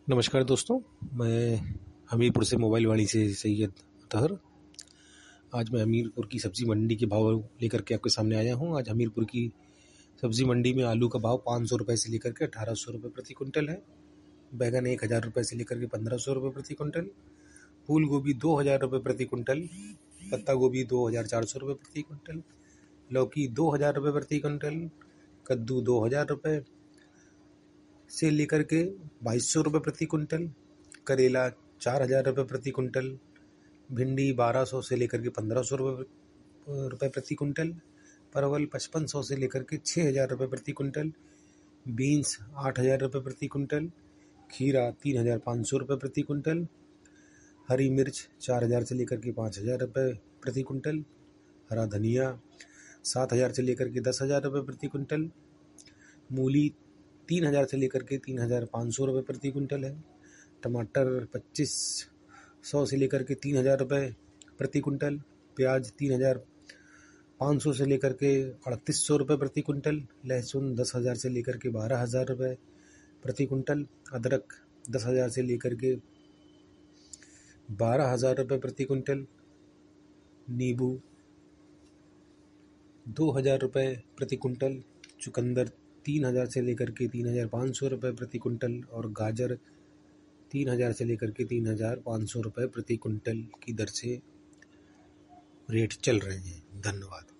नमस्कार दोस्तों, मैं हमीरपुर से मोबाइल वाणी से सैयद अतहर। आज मैं हमीरपुर की सब्ज़ी मंडी के भाव लेकर के आपके सामने आया हूँ। आज हमीरपुर की सब्ज़ी मंडी में आलू का भाव 500 रुपये से लेकर के 1800 रुपये प्रति कुंटल है। बैगन 1000 रुपये से लेकर के 1500 रुपये प्रति कुंटल, फूल गोभी 2000 रुपये प्रति कुंटल, पत्ता गोभी 2400 रुपये प्रति कुंटल, लौकी 2000 रुपये प्रति कुंटल, कद्दू 2000 रुपये से लेकर के 2200 रुपये प्रति कुंटल, करेला 4000 रुपये प्रति कुंटल, भिंडी 1200 से लेकर के 1500 रुपये प्रति कुंटल, परवल 5500 से लेकर के 6000 रुपये प्रति कुंटल, बीन्स 8000 रुपये प्रति कुंटल, खीरा 3500 रुपये प्रति कुंटल, हरी मिर्च 4000 से लेकर के 5000 रुपये प्रति कुंटल, हरा धनिया 7000 से लेकर के 10,000 रुपये प्रति कुंटल, मूली 3000 से लेकर के 3500 रुपये प्रति कुंटल है, टमाटर 2500 से लेकर के 3000 रुपये प्रति कुंटल, प्याज 3500 से लेकर के 3800 रुपये प्रति कुंटल, लहसुन 10,000 से लेकर के 12,000 रुपये प्रति कुंटल, अदरक 10,000 से लेकर के 12,000 रुपये प्रति कुंटल, नींबू 2000 रुपये प्रति कुंटल, चुकंदर 3000 से लेकर के 3500 रुपये प्रति कुंटल और गाजर 3000 से लेकर के 3500 रुपये प्रति कुंटल की दर से रेट चल रहे हैं। धन्यवाद।